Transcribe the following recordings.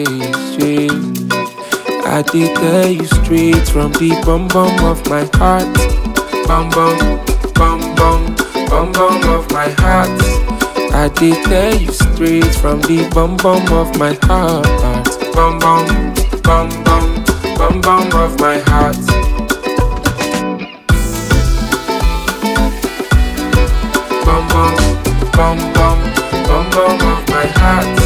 I did tell you straight from the bum bum of my heart. Bum bum, bum bum, bum bum of my heart. I did tell you straight from the bum bum of my heart. Bum bum, bum bum, bum bum of my heart. Bum bum, bum bum, bum bum of my heart.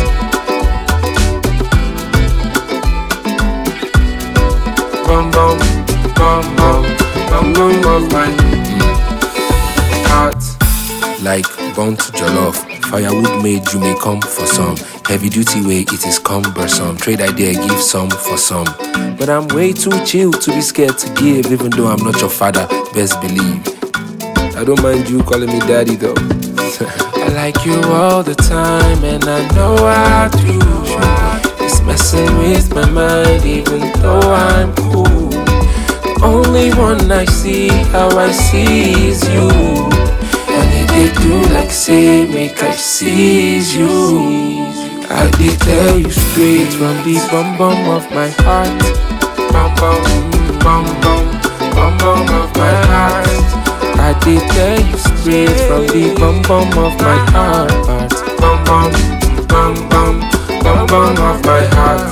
Bum bum, bum bum, bum bum of my heart. Like burnt jollof, firewood made you may come for some. Heavy duty way it is cumbersome. Trade idea give some for some. But I'm way too chill to be scared to give. Even though I'm not your father, best believe I don't mind you calling me daddy though. I like you all the time and I know I do. It's messing with my mind even though I'm cool. The only one I see how I see is you. And it did do like say make I seize you. I did tell you straight from the bum bum of my heart. Bum bum, bum bum, bum bum of my heart. I did tell you straight from the bum bum of my heart. Bum bum, bum bum, bum bum of my heart.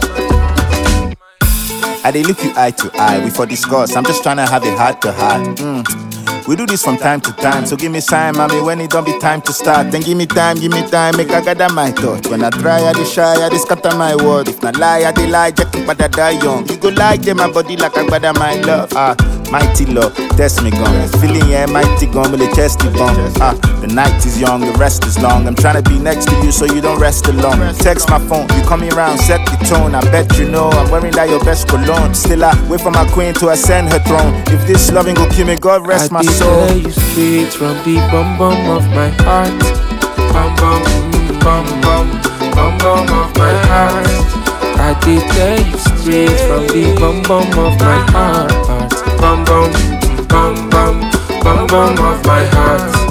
I dey look you eye to eye, we for discuss. I'm just trying to have a heart to heart. We do this from time to time, so give me sign, mommy, when it don't be time to start. Then give me time, make I gather my thoughts. When I try, I dey shy, I dey scatter my word. If not lie, I dey lie, just keep I die young. You go like them, my body like I gather my love. Mighty love, test me gun. Feeling yeah, mighty gun, with a chesty bump. The night is young, the rest is long. I'm trying to be next to you so you don't rest alone. Text my phone, you coming around, set the tone. I bet you know I'm wearing like your best cologne. Still I wait for my queen to ascend her throne. If this loving go kill me, God rest my soul. I tell you straight from the bum bum of my heart. Bum bum, bum bum, bum bum of my heart. I did tell you straight from the bum bum of my heart. Bum bum, bum bum, bum bum of my heart.